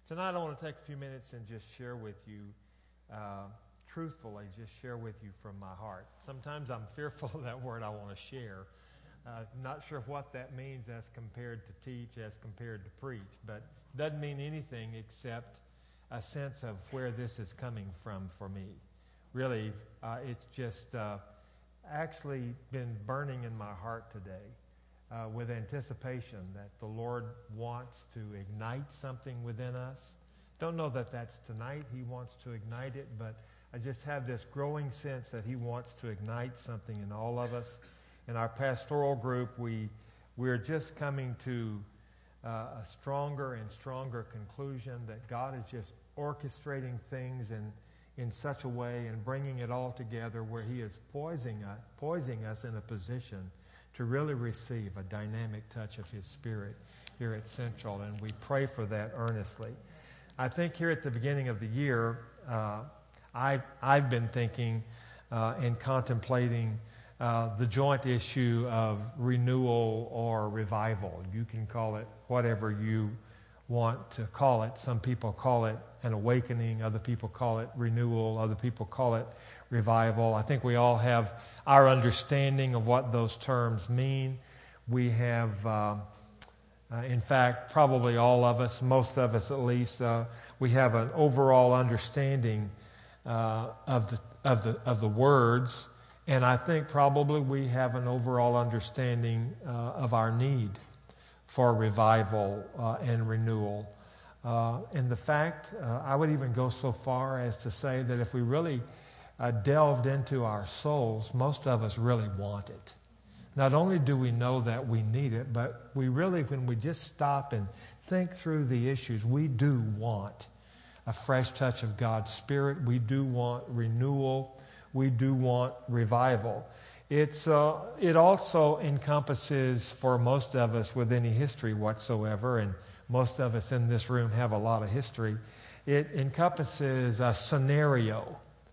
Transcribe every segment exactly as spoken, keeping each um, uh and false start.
Tonight I want to take a few minutes and just share with you, uh, truthfully, just share with you from my heart. Sometimes I'm fearful of that word I want to share. Uh, not sure what that means as compared to teach, as compared to preach, but doesn't mean anything except a sense of where this is coming from for me. Really, uh, it's just uh, actually been burning in my heart today. Uh, with anticipation that the Lord wants to ignite something within us. Don't know that that's tonight He wants to ignite it, but I just have this growing sense that He wants to ignite something in all of us. In our pastoral group, we, we're just coming to uh, a stronger and stronger conclusion that God is just orchestrating things in, in such a way and bringing it all together where He is poising us, poising us in a position to really receive a dynamic touch of His Spirit here at Central, and we pray for that earnestly. I think here at the beginning of the year, uh, I've, I've been thinking uh, and contemplating uh, the joint issue of renewal or revival. You can call it whatever you want to call it. Some people call it an awakening, other people call it renewal, other people call it revival. I think we all have our understanding of what those terms mean. We have, uh, uh, in fact, probably all of us, most of us at least, uh, we have an overall understanding uh, of the of the of the words, and I think probably we have an overall understanding uh, of our need for revival uh, and renewal. Uh, and the fact, uh, I would even go so far as to say that if we really uh, delved into our souls, most of us really want it. Not only do we know that we need it, but we really, when we just stop and think through the issues, we do want a fresh touch of God's Spirit. We do want renewal. We do want revival. It's uh, it also encompasses, for most of us with any history whatsoever, and most of us in this room have a lot of history, it encompasses a scenario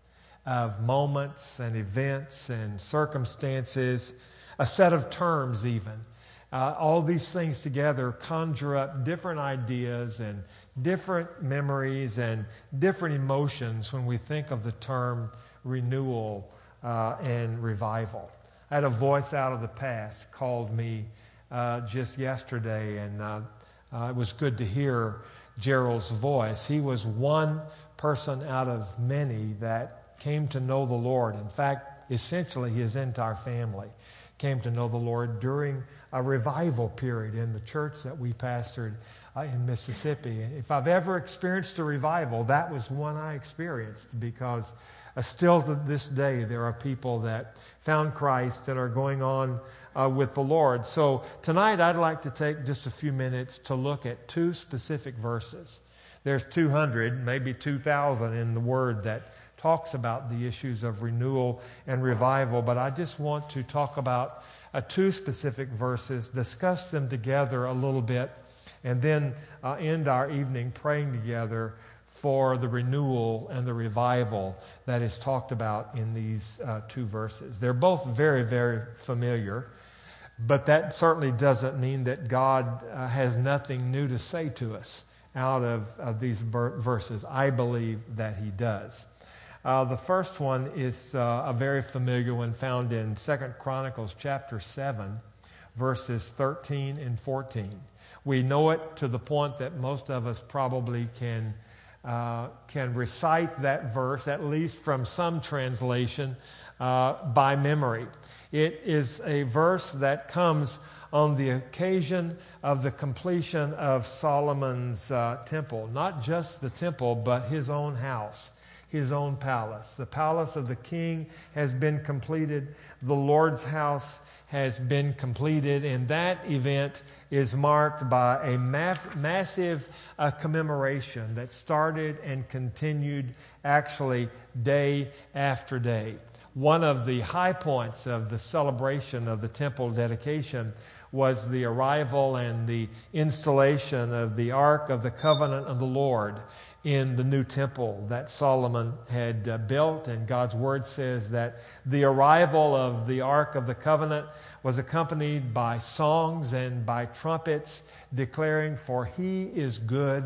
of moments and events and circumstances, a set of terms even. Uh, all these things together conjure up different ideas and different memories and different emotions when we think of the term renewal uh, and revival. I had a voice out of the past called me uh, just yesterday, and uh, uh, it was good to hear Gerald's voice. He was one person out of many that came to know the Lord. In fact, essentially his entire family came to know the Lord during a revival period in the church that we pastored uh, in Mississippi. If I've ever experienced a revival, that was one I experienced, because uh, still to this day there are people that found Christ and are going on uh, with the Lord. So tonight I'd like to take just a few minutes to look at two specific verses. There's two hundred, maybe two thousand in the Word that talks about the issues of renewal and revival, but I just want to talk about uh, two specific verses, discuss them together a little bit, and then uh, end our evening praying together for the renewal and the revival that is talked about in these uh, two verses. They're both very, very familiar, but that certainly doesn't mean that God uh, has nothing new to say to us out of, of these ber- verses. I believe that He does. Uh, the first one is uh, a very familiar one, found in Second Chronicles chapter seven, verses thirteen and fourteen. We know it to the point that most of us probably can uh, can recite that verse, at least from some translation, uh, by memory. It is a verse that comes on the occasion of the completion of Solomon's uh, temple. Not just the temple, but his own house, his own palace. The palace of the king has been completed. The Lord's house has been completed. And that event is marked by a mass, massive uh, commemoration that started and continued actually day after day. One of the high points of the celebration of the temple dedication was the arrival and the installation of the Ark of the Covenant of the Lord in the new temple that Solomon had uh, built. And God's Word says that the arrival of the Ark of the Covenant was accompanied by songs and by trumpets declaring, "For He is good,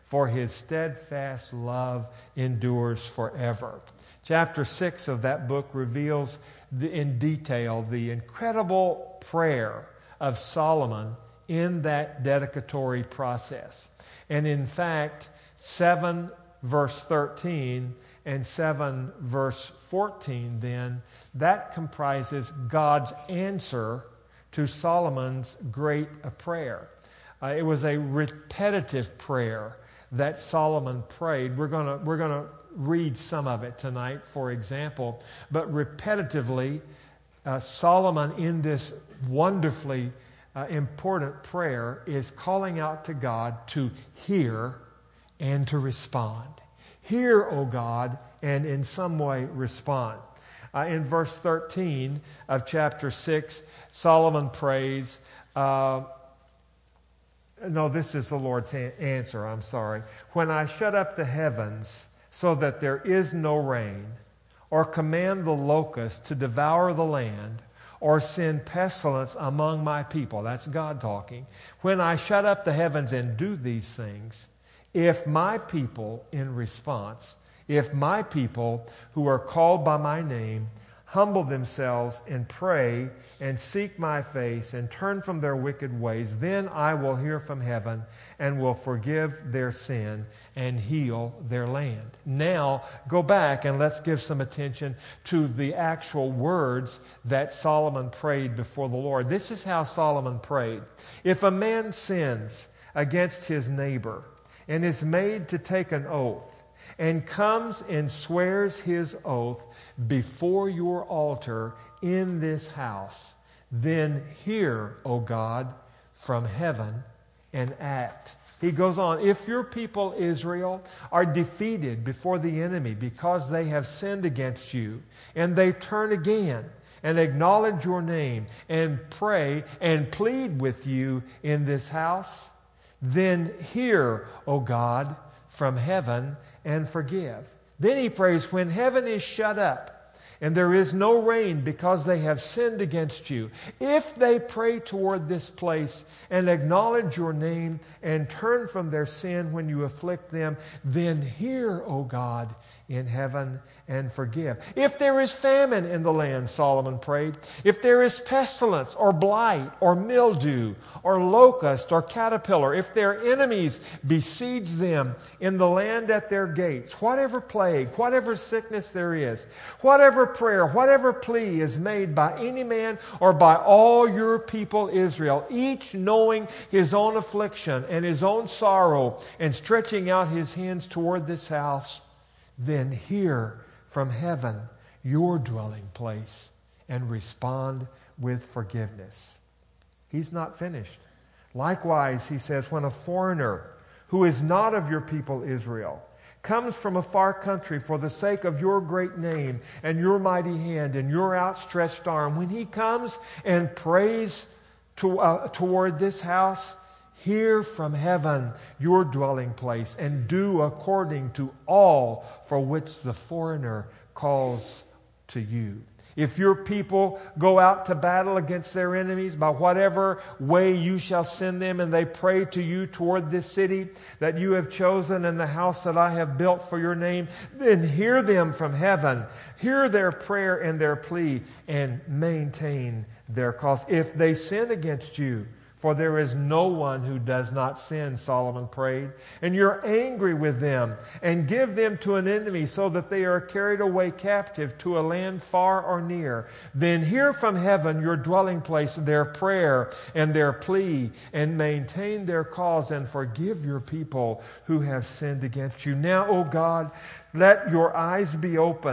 for his steadfast love endures forever. Chapter six of that book reveals the, in detail the incredible prayer of Solomon in that dedicatory process. And in fact, seven verse thirteen and seven verse fourteen then, that comprises God's answer to Solomon's great prayer. Uh, it was a repetitive prayer that Solomon prayed. We're going to we're going to read some of it tonight, for example. But repetitively, uh, Solomon in this wonderfully uh, important prayer is calling out to God to hear and to respond. Hear, O God, and in some way respond. Uh, in verse thirteen of chapter six, Solomon prays, uh, no, this is the Lord's answer, I'm sorry. When I shut up the heavens so that there is no rain, or command the locust to devour the land, or send pestilence among my people, that's God talking. When I shut up the heavens and do these things, if my people, in response, if my people who are called by my name humble themselves and pray and seek my face and turn from their wicked ways, then I will hear from heaven and will forgive their sin and heal their land. Now, go back and let's give some attention to the actual words that Solomon prayed before the Lord. This is how Solomon prayed. If a man sins against his neighbor and is made to take an oath, and comes and swears his oath before your altar in this house, then hear, O God, from heaven and act. He goes on, if your people Israel are defeated before the enemy because they have sinned against you, and they turn again and acknowledge your name and pray and plead with you in this house, then hear, O God, from heaven and forgive. Then he prays, when heaven is shut up and there is no rain because they have sinned against you, if they pray toward this place and acknowledge your name and turn from their sin when you afflict them, then hear, O God, in heaven and forgive. If there is famine in the land, Solomon prayed, if there is pestilence or blight or mildew or locust or caterpillar, if their enemies besiege them in the land at their gates, whatever plague, whatever sickness there is, whatever prayer, whatever plea is made by any man or by all your people Israel, each knowing his own affliction and his own sorrow and stretching out his hands toward this house, then hear from heaven your dwelling place and respond with forgiveness. He's not finished. Likewise, he says, when a foreigner who is not of your people Israel comes from a far country for the sake of your great name and your mighty hand and your outstretched arm, when he comes and prays to, uh, toward this house, hear from heaven your dwelling place and do according to all for which the foreigner calls to you. If your people go out to battle against their enemies by whatever way you shall send them, and they pray to you toward this city that you have chosen and the house that I have built for your name, then hear them from heaven. Hear their prayer and their plea and maintain their cause. If they sin against you, for there is no one who does not sin, Solomon prayed, and you're angry with them, and give them to an enemy so that they are carried away captive to a land far or near, then hear from heaven your dwelling place, their prayer and their plea, and maintain their cause, and forgive your people who have sinned against you. Now, O God, let your eyes be open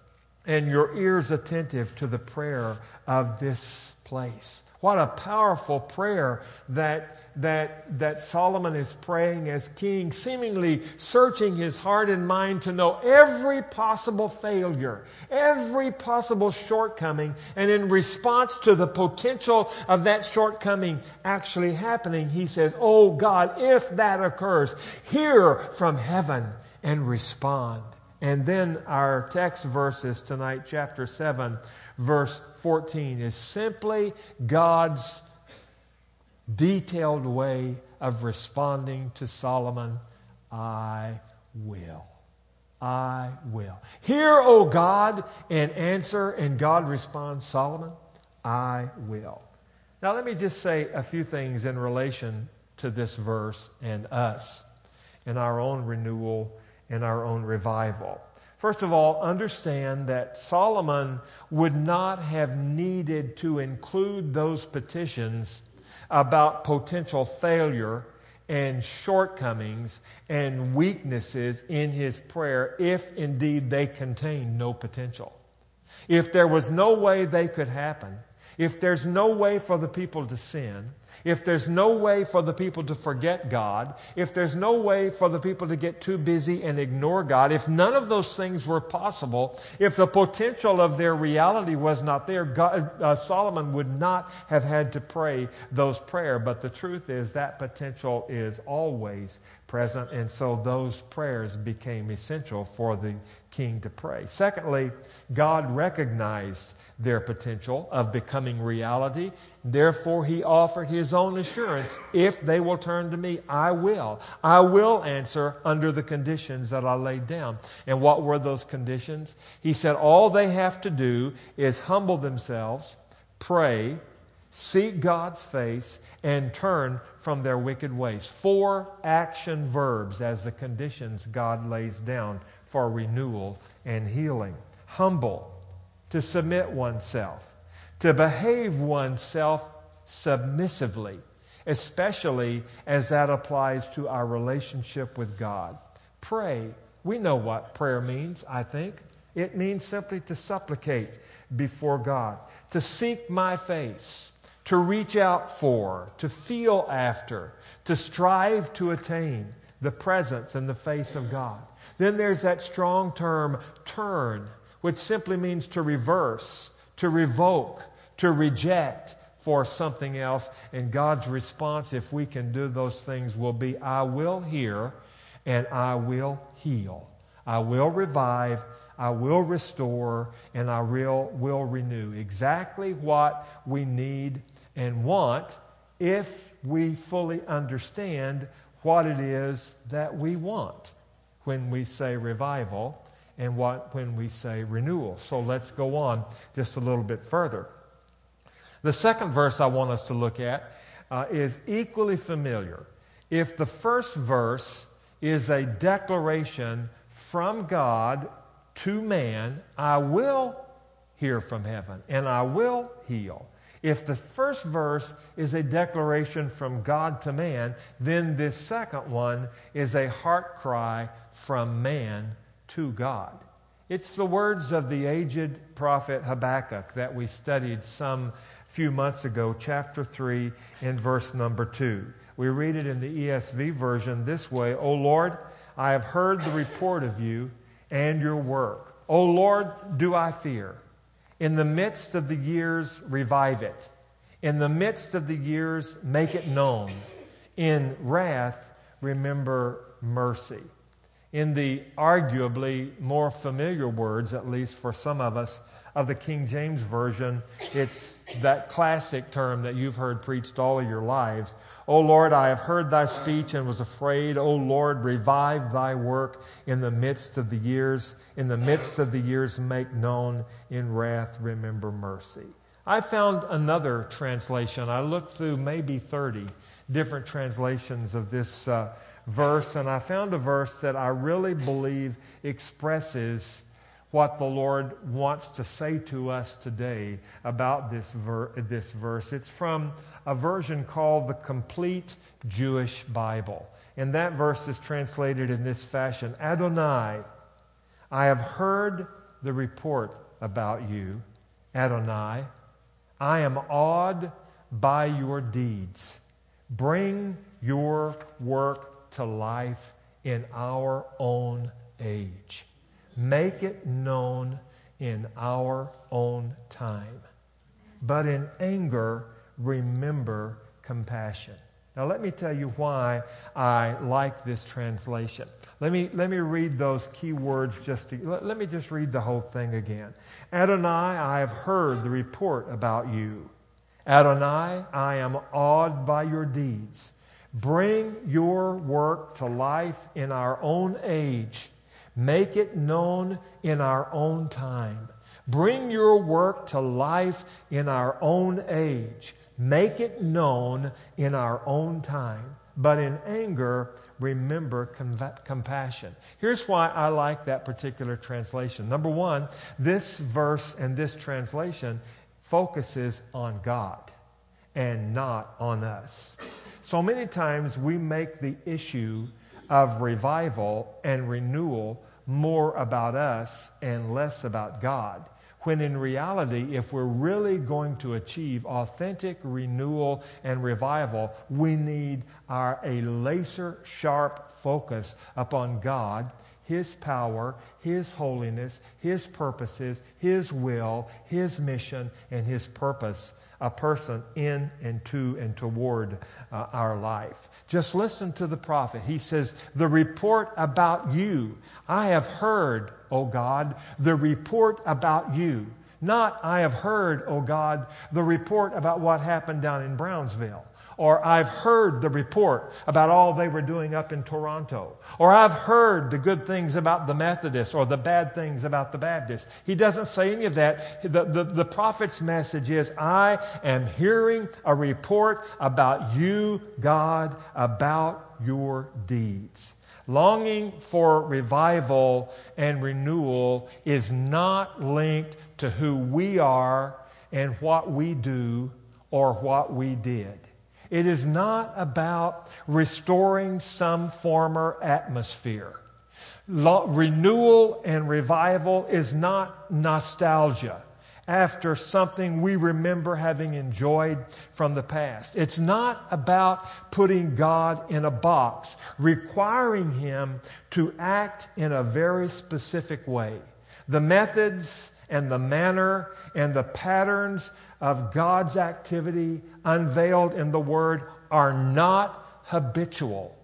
and your ears attentive to the prayer of this place. What a powerful prayer that, that, that Solomon is praying as king, seemingly searching his heart and mind to know every possible failure, every possible shortcoming, and in response to the potential of that shortcoming actually happening, he says, oh God, if that occurs, hear from heaven and respond. And then our text verses tonight, chapter seven, verse fourteen, is simply God's detailed way of responding to Solomon I will. I will. Hear, O God, and answer. And God responds, Solomon, I will. Now let me just say a few things in relation to this verse and us and our own renewal and our own revival. First of all, understand that Solomon would not have needed to include those petitions about potential failure and shortcomings and weaknesses in his prayer if indeed they contained no potential. If there was no way they could happen, if there's no way for the people to sin, if there's no way for the people to forget God, if there's no way for the people to get too busy and ignore God, if none of those things were possible, if the potential of their reality was not there, God, uh, Solomon would not have had to pray those prayers. But the truth is that potential is always present, and so those prayers became essential for the king to pray. Secondly, God recognized their potential of becoming reality. Therefore, he offered his own assurance, if they will turn to me, I will. I will answer under the conditions that I laid down. And what were those conditions? He said all they have to do is humble themselves, pray, seek God's face, and turn from their wicked ways. Four action verbs as the conditions God lays down for renewal and healing. Humble, to submit oneself, to behave oneself submissively, especially as that applies to our relationship with God. Pray. We know what prayer means, I think. It means simply to supplicate before God, to seek my face, to reach out for, to feel after, to strive to attain the presence and the face of God. Then there's that strong term, turn, which simply means to reverse, to revoke, to reject for something else. And God's response, if we can do those things, will be, I will hear and I will heal. I will revive, I will restore, and I will, will renew. Exactly what we need and want if we fully understand what it is that we want when we say revival and what when we say renewal. So let's go on just a little bit further. The second verse I want us to look at uh, is equally familiar. If the first verse is a declaration from God to man, I will hear from heaven and I will heal. If the first verse is a declaration from God to man, then this second one is a heart cry from man to God. It's the words of the aged prophet Habakkuk that we studied some few months ago, chapter three and verse number two. We read it in the E S V version this way, O Lord, I have heard the report of you and your work. O Lord, do I fear? In the midst of the years, revive it. In the midst of the years, make it known. In wrath, remember mercy. In the arguably more familiar words, at least for some of us, of the King James Version, it's that classic term that you've heard preached all of your lives. O Lord, I have heard thy speech and was afraid. O Lord, revive thy work in the midst of the years. In the midst of the years, make known. In wrath, remember mercy. I found another translation. I looked through maybe thirty different translations of this uh, verse, and I found a verse that I really believe expresses what the Lord wants to say to us today about this, ver- this verse. It's from a version called the Complete Jewish Bible. And that verse is translated in this fashion. Adonai, I have heard the report about you. Adonai, I am awed by your deeds. Bring your work to life in our own age. Make it known in our own time. But in anger, remember compassion. Now let me tell you why I like this translation. Let me, let me read those key words just to, let, let me just read the whole thing again. Adonai, I have heard the report about you. Adonai, I am awed by your deeds. Bring your work to life in our own age. Make it known in our own time. Bring your work to life in our own age. Make it known in our own time. But in anger, remember com- compassion. Here's why I like that particular translation. Number one, this verse and this translation focuses on God and not on us. So many times we make the issue of revival and renewal more about us and less about God. When in reality, if we're really going to achieve authentic renewal and revival, we need our, a laser-sharp focus upon God, His power, His holiness, His purposes, His will, His mission, and His purpose, a person in and to and toward uh, our life. Just listen to the prophet. He says, the report about you, I have heard, O God, the report about you. Not, I have heard, O God, the report about what happened down in Brownsville. Or I've heard the report about all they were doing up in Toronto. Or I've heard the good things about the Methodists or the bad things about the Baptists. He doesn't say any of that. The, the, the prophet's message is, I am hearing a report about you, God, about your deeds. Longing for revival and renewal is not linked to who we are and what we do or what we did. It is not about restoring some former atmosphere. Lo- renewal and revival is not nostalgia after something we remember having enjoyed from the past. It's not about putting God in a box, requiring Him to act in a very specific way. The methods and the manner and the patterns of God's activity unveiled in the Word are not habitual,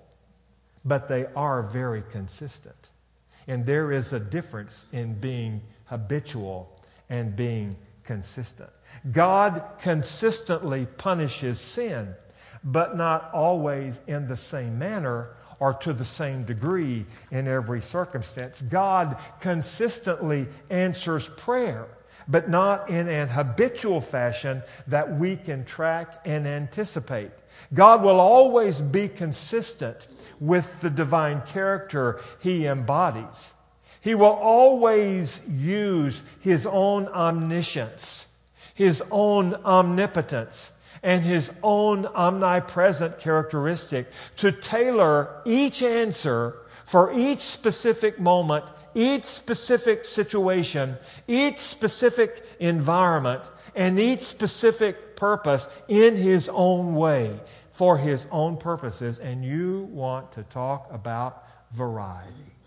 but they are very consistent. And there is a difference in being habitual and being consistent. God consistently punishes sin, but not always in the same manner or to the same degree in every circumstance. God consistently answers prayer, but not in an habitual fashion that we can track and anticipate. God will always be consistent with the divine character He embodies. He will always use His own omniscience, His own omnipotence, and His own omnipresent characteristic to tailor each answer for each specific moment, each specific situation, each specific environment, and each specific purpose in His own way for His own purposes. And you want to talk about variety.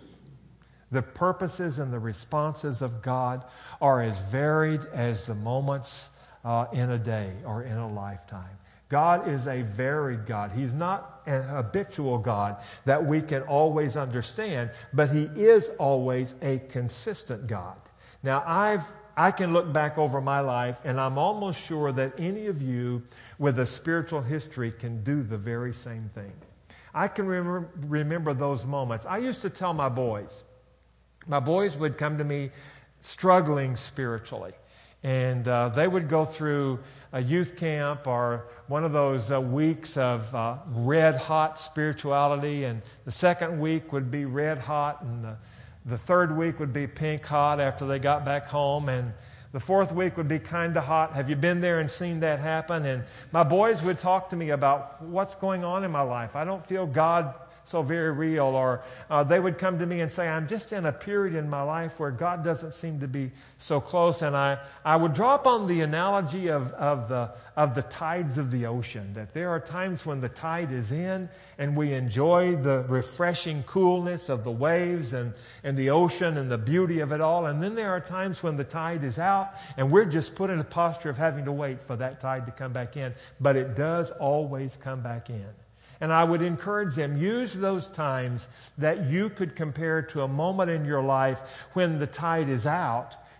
The purposes and the responses of God are as varied as the moments uh, in a day or in a lifetime. God is a varied God. He's not an habitual God that we can always understand, but He is always a consistent God. Now, I've I can look back over my life, and I'm almost sure that any of you with a spiritual history can do the very same thing. I can remember, remember those moments. I used to tell my boys, my boys would come to me struggling spiritually, and uh, they would go through a youth camp or one of those uh, weeks of uh, red-hot spirituality, and the second week would be red-hot, and the, the third week would be pink-hot after they got back home, and the fourth week would be kind of hot. Have you been there and seen that happen? And my boys would talk to me about what's going on in my life. I don't feel God so very real. Or uh, they would come to me and say, I'm just in a period in my life where God doesn't seem to be so close. And I, I would draw upon the analogy of, of, the, of the tides of the ocean, that there are times when the tide is in and we enjoy the refreshing coolness of the waves and, and the ocean and the beauty of it all. And then there are times when the tide is out and we're just put in a posture of having to wait for that tide to come back in. But it does always come back in. And I would encourage them, use those times that you could compare to a moment in your life when the tide is out.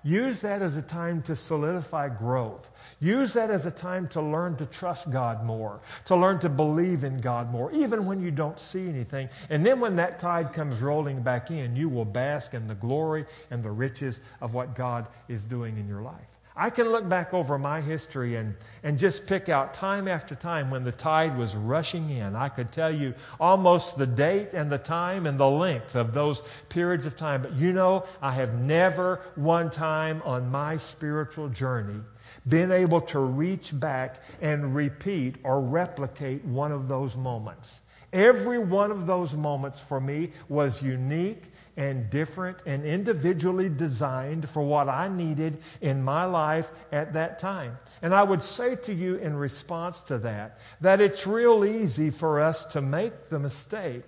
Use that as a time to solidify growth. Use that as a time to learn to trust God more, to learn to believe in God more, even when you don't see anything. And then when that tide comes rolling back in, you will bask in the glory and the riches of what God is doing in your life. I can look back over my history and, and just pick out time after time when the tide was rushing in. I could tell you almost the date and the time and the length of those periods of time. But you know, I have never one time on my spiritual journey been able to reach back and repeat or replicate one of those moments. Every one of those moments for me was unique and different and individually designed for what I needed in my life at that time. And I would say to you in response to that, that it's real easy for us to make the mistake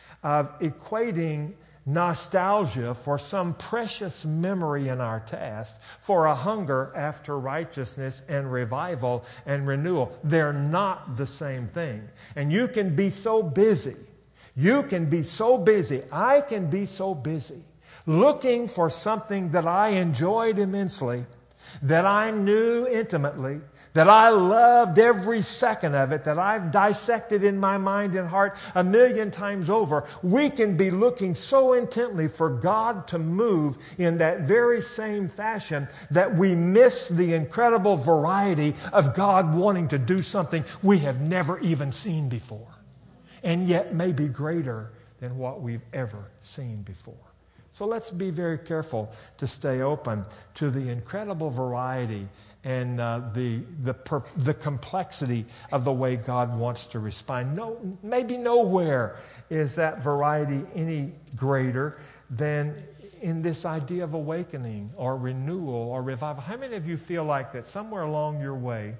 of equating nostalgia for some precious memory in our past for a hunger after righteousness and revival and renewal. They're not the same thing. And you can be so busy You can be so busy, I can be so busy, looking for something that I enjoyed immensely, that I knew intimately, that I loved every second of it, that I've dissected in my mind and heart a million times over. We can be looking so intently for God to move in that very same fashion that we miss the incredible variety of God wanting to do something we have never even seen before, and yet may be greater than what we've ever seen before. So let's be very careful to stay open to the incredible variety and uh, the the per, the complexity of the way God wants to respond. No, maybe nowhere is that variety any greater than in this idea of awakening or renewal or revival. How many of you feel like that somewhere along your way,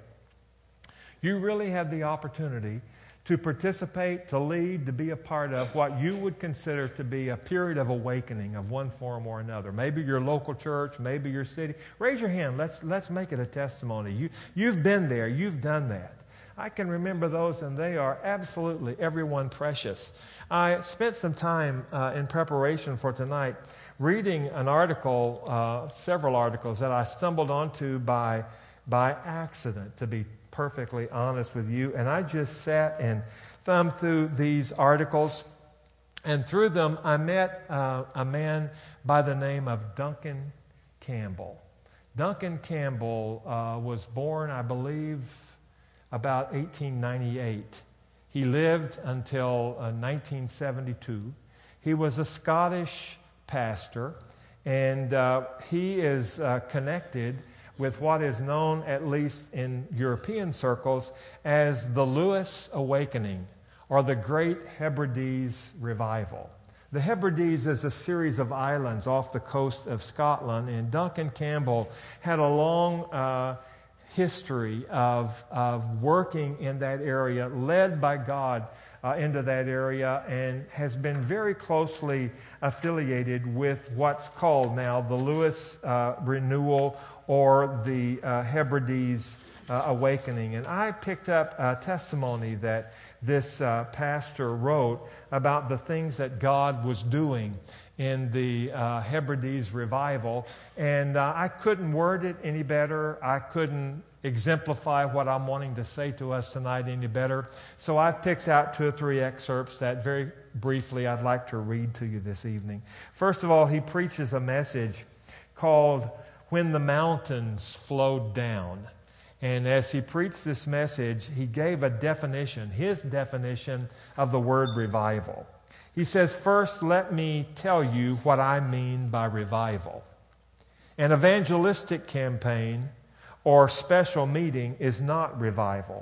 you really had the opportunity to participate, to lead, to be a part of what you would consider to be a period of awakening of one form or another? Maybe your local church, maybe your city. Raise your hand. Let's, let's make it a testimony. You, you've been there. You've done that. I can remember those, and they are absolutely everyone precious. I spent some time uh, in preparation for tonight reading an article, uh, several articles that I stumbled onto by, by accident, to be perfectly honest with you. And I just sat and thumbed through these articles, and through them I met uh, a man by the name of Duncan Campbell. Duncan Campbell uh, was born, I believe, about eighteen ninety-eight. He lived until uh, nineteen seventy-two. He was a Scottish pastor, and uh, he is uh, connected with what is known, at least in European circles, as the Lewis Awakening, or the Great Hebrides Revival. The Hebrides is a series of islands off the coast of Scotland, and Duncan Campbell had a long uh, history of, of working in that area, led by God uh, into that area, and has been very closely affiliated with what's called now the Lewis uh, Renewal or the uh, Hebrides uh, Awakening. And I picked up a testimony that this uh, pastor wrote about the things that God was doing in the uh, Hebrides revival. And uh, I couldn't word it any better. I couldn't exemplify what I'm wanting to say to us tonight any better. So I've picked out two or three excerpts that very briefly I'd like to read to you this evening. First of all, he preaches a message called "When the Mountains Flowed Down." And as he preached this message, he gave a definition, his definition of the word revival. He says, "First, let me tell you what I mean by revival. An evangelistic campaign or special meeting is not revival.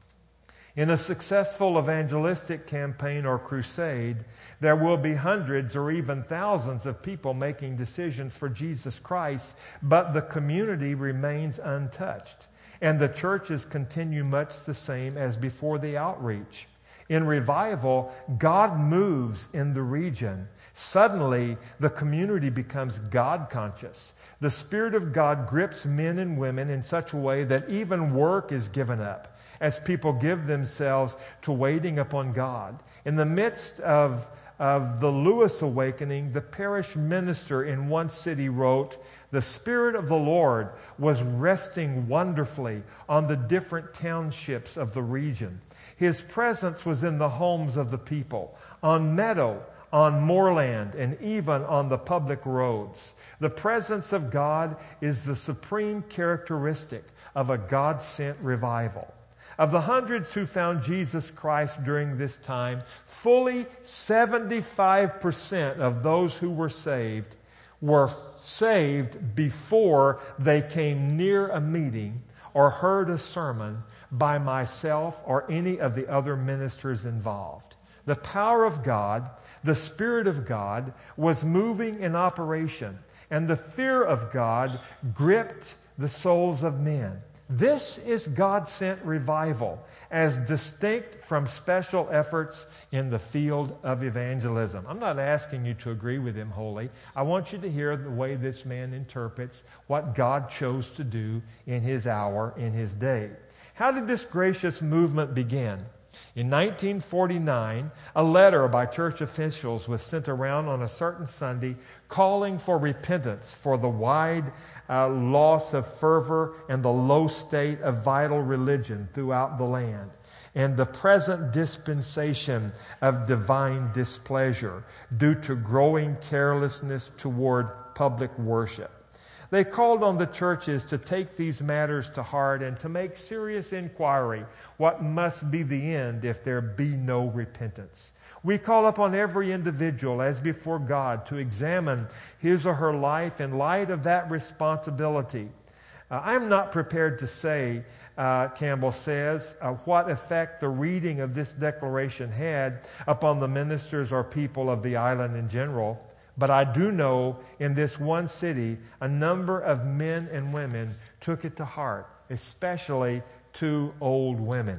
In a successful evangelistic campaign or crusade, there will be hundreds or even thousands of people making decisions for Jesus Christ, but the community remains untouched, and the churches continue much the same as before the outreach. In revival, God moves in the region. Suddenly, the community becomes God-conscious. The Spirit of God grips men and women in such a way that even work is given up as people give themselves to waiting upon God. In the midst of of the Lewis Awakening, the parish minister in one city wrote, "The Spirit of the Lord was resting wonderfully on the different townships of the region. His presence was in the homes of the people, on meadow, on moorland, and even on the public roads. The presence of God is the supreme characteristic of a God-sent revival. Of the hundreds who found Jesus Christ during this time, fully seventy-five percent of those who were saved were saved before they came near a meeting or heard a sermon by myself or any of the other ministers involved." The power of God, the Spirit of God, was moving in operation, and the fear of God gripped the souls of men. This is God-sent revival, as distinct from special efforts in the field of evangelism. I'm not asking you to agree with him wholly. I want you to hear the way this man interprets what God chose to do in his hour, in his day. How did this gracious movement begin? In nineteen forty-nine, a letter by church officials was sent around on a certain Sunday calling for repentance for the wide uh, loss of fervor and the low state of vital religion throughout the land, and the present dispensation of divine displeasure due to growing carelessness toward public worship. They called on the churches to take these matters to heart and to make serious inquiry what must be the end if there be no repentance. We call upon every individual as before God to examine his or her life in light of that responsibility. Uh, I'm not prepared to say, uh, Campbell says, uh, what effect the reading of this declaration had upon the ministers or people of the island in general. But I do know in this one city, a number of men and women took it to heart, especially two old women.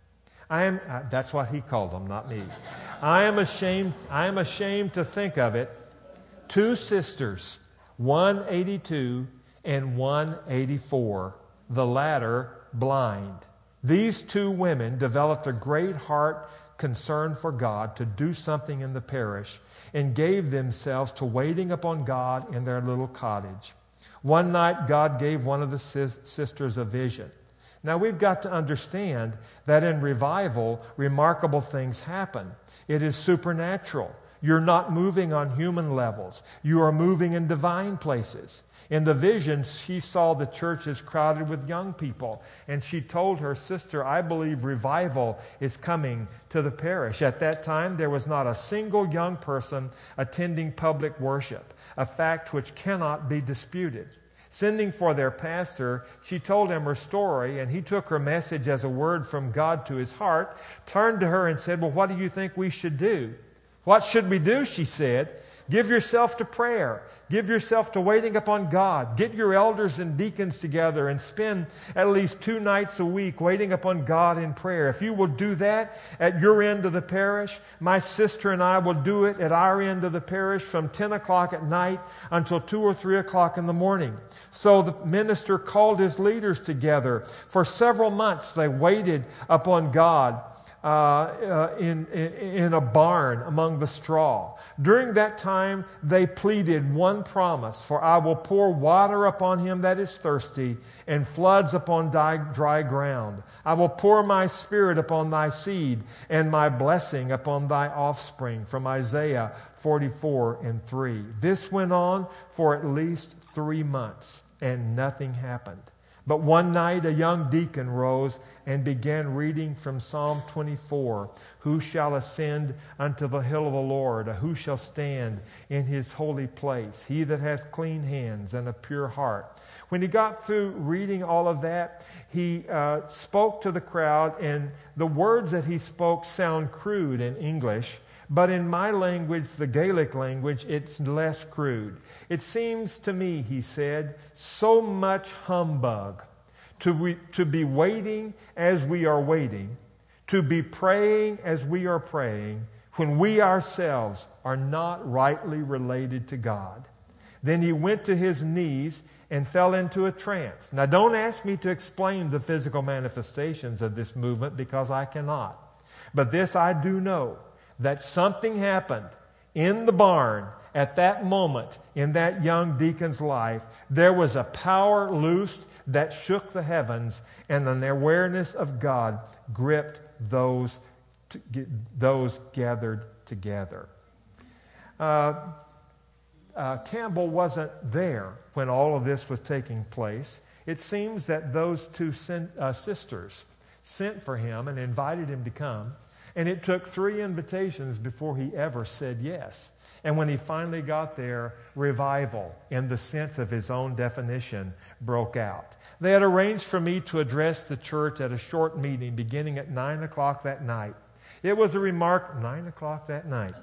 I am, uh, that's what he called them, not me. I am ashamed, I am ashamed to think of it. Two sisters, one eighty-two and one eighty-four, the latter blind. These two women developed a great heart concern for God to do something in the parish and gave themselves to waiting upon God in their little cottage. One night, God gave one of the sis- sisters a vision. Now, we've got to understand that in revival, remarkable things happen. It is supernatural. You're not moving on human levels. You are moving in divine places. In the vision, she saw the churches crowded with young people, and she told her sister, "I believe revival is coming to the parish." At that time, there was not a single young person attending public worship, a fact which cannot be disputed. Sending for their pastor, she told him her story, and he took her message as a word from God to his heart, turned to her and said, "Well, what do you think we should do?" "What should we do?" she said. "Give yourself to prayer. Give yourself to waiting upon God. Get your elders and deacons together and spend at least two nights a week waiting upon God in prayer. If you will do that at your end of the parish, my sister and I will do it at our end of the parish from ten o'clock at night until two or three o'clock in the morning." So the minister called his leaders together. For several months they waited upon God Uh, uh, in, in, in a barn among the straw. During that time, they pleaded one promise, "For I will pour water upon him that is thirsty, and floods upon dry, dry ground. I will pour my spirit upon thy seed, and my blessing upon thy offspring." From Isaiah forty-four and three. This went on for at least three months, and nothing happened. But one night a young deacon rose and began reading from Psalm twenty-four. "Who shall ascend unto the hill of the Lord? Who shall stand in his holy place? He that hath clean hands and a pure heart." When he got through reading all of that, he uh, spoke to the crowd, and the words that he spoke sound crude in English. But in my language, the Gaelic language, it's less crude. "It seems to me," he said, "so much humbug to, re- to be waiting as we are waiting, to be praying as we are praying, when we ourselves are not rightly related to God." Then he went to his knees and fell into a trance. Now, don't ask me to explain the physical manifestations of this movement, because I cannot. But this I do know, that something happened In the barn, at that moment in that young deacon's life, there was a power loosed that shook the heavens, and an awareness of God gripped those, to, those gathered together. Uh, uh, Campbell wasn't there when all of this was taking place. It seems that those two sin, uh, sisters sent for him and invited him to come, and it took three invitations before he ever said yes. And when he finally got there, revival, in the sense of his own definition, broke out. They had arranged for me to address the church at a short meeting beginning at nine o'clock that night. It was a remark nine o'clock that night.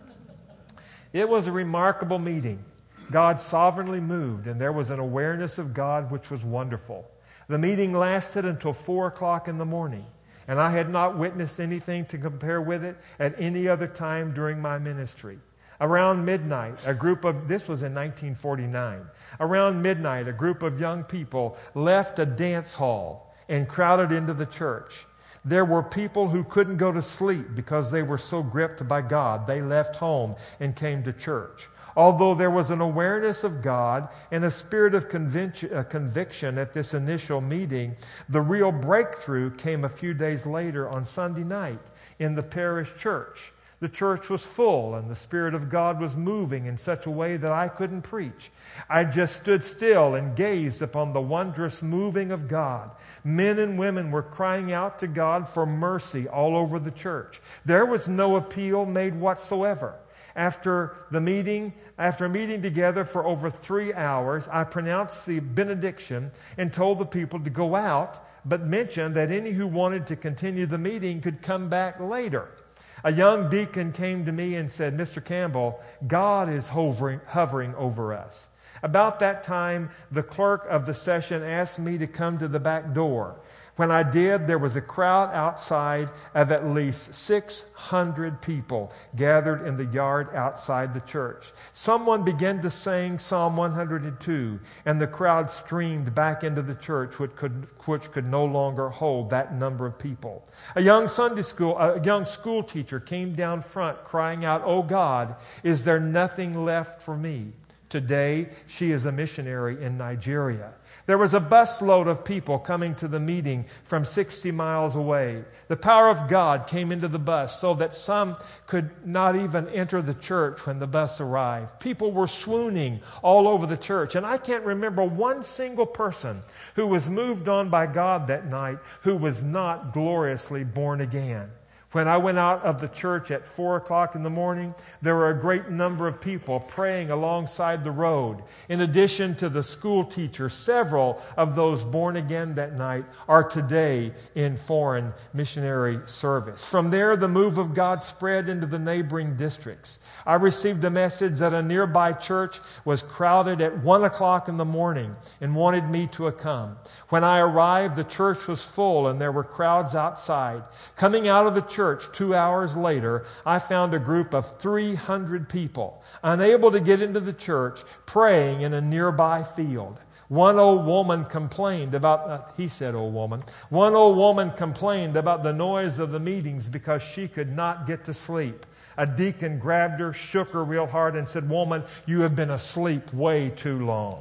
It was a remarkable meeting. God sovereignly moved, and there was an awareness of God which was wonderful. The meeting lasted until four o'clock in the morning, and I had not witnessed anything to compare with it at any other time during my ministry. Around midnight, a group of, this was in nineteen forty-nine, around midnight, a group of young people left a dance hall and crowded into the church. There were people who couldn't go to sleep because they were so gripped by God. They left home and came to church. Although there was an awareness of God and a spirit of convic- uh, conviction at this initial meeting, the real breakthrough came a few days later on Sunday night in the parish church. The church was full, and the Spirit of God was moving in such a way that I couldn't preach. I just stood still and gazed upon the wondrous moving of God. Men and women were crying out to God for mercy all over the church. There was no appeal made whatsoever. After the meeting, after meeting together for over three hours, I pronounced the benediction and told the people to go out, but mentioned that any who wanted to continue the meeting could come back later. A young deacon came to me and said, "Mister Campbell, God is hovering, hovering over us." About that time, the clerk of the session asked me to come to the back door. When I did, there was a crowd outside of at least six hundred people gathered in the yard outside the church. Someone began to sing Psalm one hundred two, and the crowd streamed back into the church, which could, which could no longer hold that number of people. A young Sunday school, a young school teacher came down front crying out, "Oh God, is there nothing left for me?" Today, she is a missionary in Nigeria. There was a busload of people coming to the meeting from sixty miles away. The power of God came into the bus so that some could not even enter the church when the bus arrived. People were swooning all over the church, and I can't remember one single person who was moved on by God that night who was not gloriously born again. When I went out of the church at four o'clock in the morning, there were a great number of people praying alongside the road. In addition to the school teacher, several of those born again that night are today in foreign missionary service. From there, the move of God spread into the neighboring districts. I received a message that a nearby church was crowded at one o'clock in the morning and wanted me to come. When I arrived, the church was full and there were crowds outside. Coming out of the church, Church, two hours later, I found a group of three hundred people, unable to get into the church, praying in a nearby field. One old woman complained about, uh, he said old woman, one old woman complained about the noise of the meetings because she could not get to sleep. A deacon grabbed her, shook her real hard, and said, "Woman, you have been asleep way too long."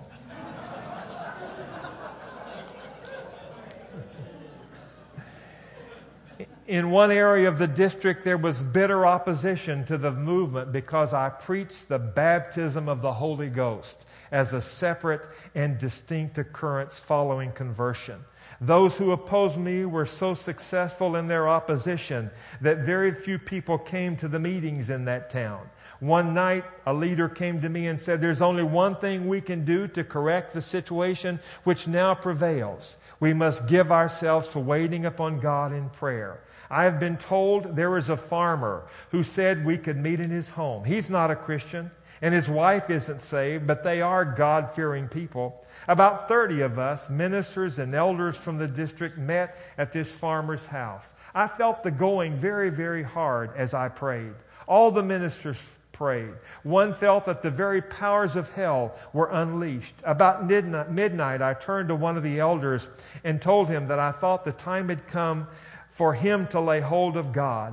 In one area of the district, there was bitter opposition to the movement because I preached the baptism of the Holy Ghost as a separate and distinct occurrence following conversion. Those who opposed me were so successful in their opposition that very few people came to the meetings in that town. One night, a leader came to me and said, "There's only one thing we can do to correct the situation which now prevails. We must give ourselves to waiting upon God in prayer." I have been told there is a farmer who said we could meet in his home. He's not a Christian, and his wife isn't saved, but they are God-fearing people. About thirty of us, ministers and elders from the district, met at this farmer's house. I felt the going very, very hard as I prayed. All the ministers prayed. One felt that the very powers of hell were unleashed. About midnight, I turned to one of the elders and told him that I thought the time had come for him to lay hold of God.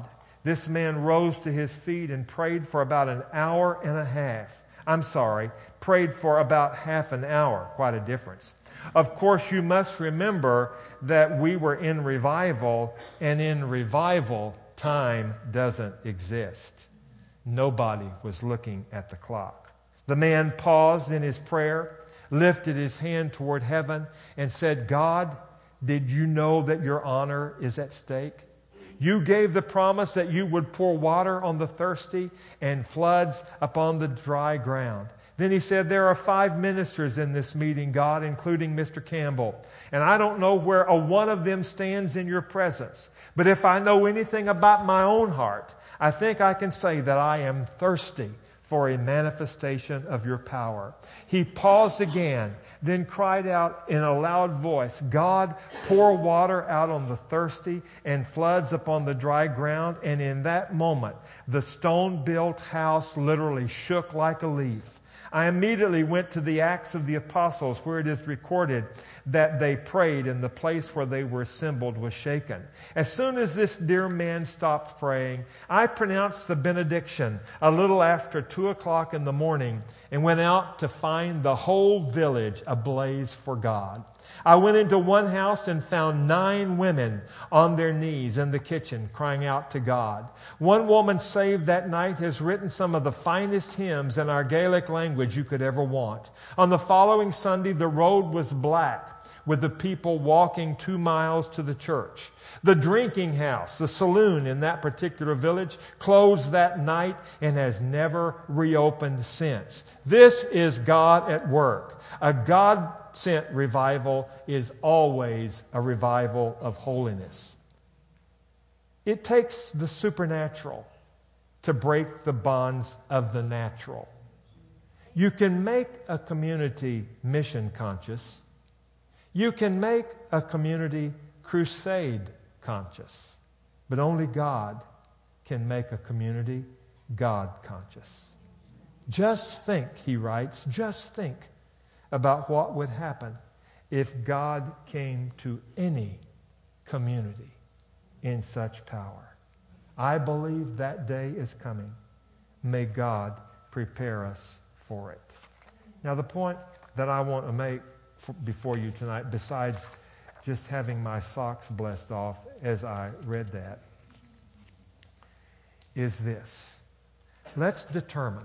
This man rose to his feet and prayed for about an hour and a half. I'm sorry, prayed for about half an hour. Quite a difference. Of course, you must remember that we were in revival, and in revival, time doesn't exist. Nobody was looking at the clock. The man paused in his prayer, lifted his hand toward heaven, and said, God, did you know that your honor is at stake? You gave the promise that you would pour water on the thirsty and floods upon the dry ground. Then he said, there are five ministers in this meeting, God, including Mister Campbell. And I don't know where a one of them stands in your presence. But if I know anything about my own heart, I think I can say that I am thirsty for a manifestation of your power. He paused again, then cried out in a loud voice, God, pour water out on the thirsty and floods upon the dry ground. And in that moment, the stone-built house literally shook like a leaf. I immediately went to the Acts of the Apostles, where it is recorded that they prayed and the place where they were assembled was shaken. As soon as this dear man stopped praying, I pronounced the benediction a little after two o'clock in the morning and went out to find the whole village ablaze for God. I went into one house and found nine women on their knees in the kitchen crying out to God. One woman saved that night has written some of the finest hymns in our Gaelic language you could ever want. On the following Sunday, the road was black with the people walking two miles to the church. The drinking house, the saloon in that particular village, closed that night and has never reopened since. This is God at work. A God-sent revival is always a revival of holiness. It takes the supernatural to break the bonds of the natural. You can make a community mission conscious. You can make a community crusade conscious. But only God can make a community God conscious. Just think, he writes, just think about what would happen if God came to any community in such power. I believe that day is coming. May God prepare us for it. Now, the point that I want to make for, before you tonight, besides just having my socks blessed off as I read that, is this. Let's determine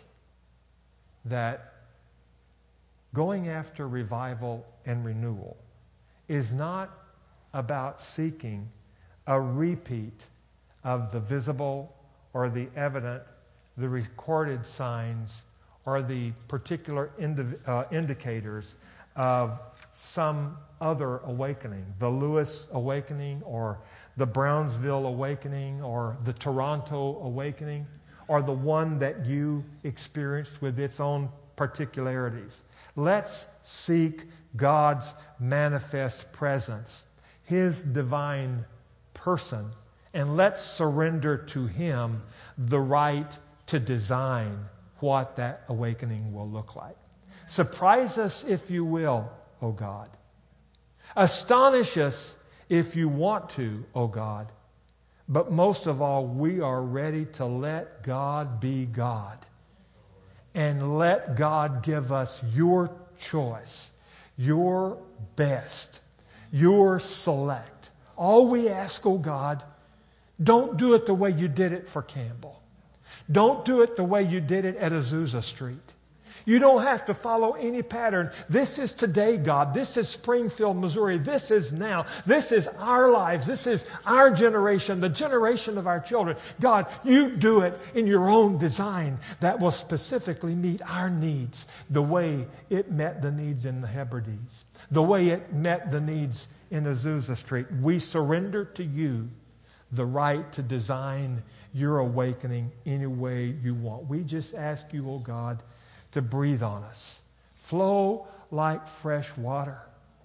that going after revival and renewal is not about seeking a repeat of the visible or the evident, the recorded signs or the particular indiv- uh, indicators of some other awakening, the Lewis awakening or the Brownsville awakening or the Toronto awakening or the one that you experienced with its own particularities. Let's seek God's manifest presence, His divine person, and let's surrender to Him the right to design what that awakening will look like. Surprise us if you will, O God. Astonish us if you want to, O God. But most of all, we are ready to let God be God. And let God give us your choice, your best, your select. All we ask, oh God, don't do it the way you did it for Campbell. Don't do it the way you did it at Azusa Street. You don't have to follow any pattern. This is today, God. This is Springfield, Missouri. This is now. This is our lives. This is our generation, the generation of our children. God, you do it in your own design that will specifically meet our needs the way it met the needs in the Hebrides, the way it met the needs in Azusa Street. We surrender to you the right to design your awakening any way you want. We just ask you, oh God, to breathe on us. Flow like fresh water.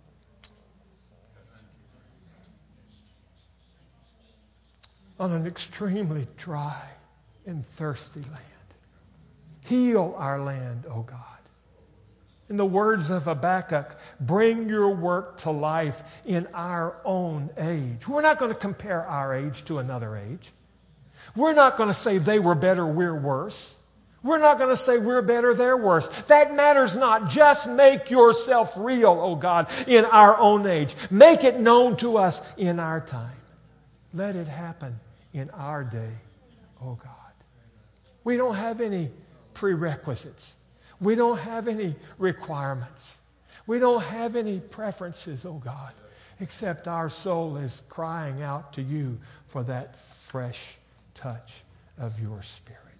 On an extremely dry and thirsty land. Heal our land, O God. In the words of Habakkuk, bring your work to life in our own age. We're not going to compare our age to another age. We're not going to say they were better, we're worse. We're not going to say we're better, they're worse. That matters not. Just make yourself real, oh God, in our own age. Make it known to us in our time. Let it happen in our day, oh God. We don't have any prerequisites. We don't have any requirements. We don't have any preferences, oh God, except our soul is crying out to you for that fresh touch of your Spirit.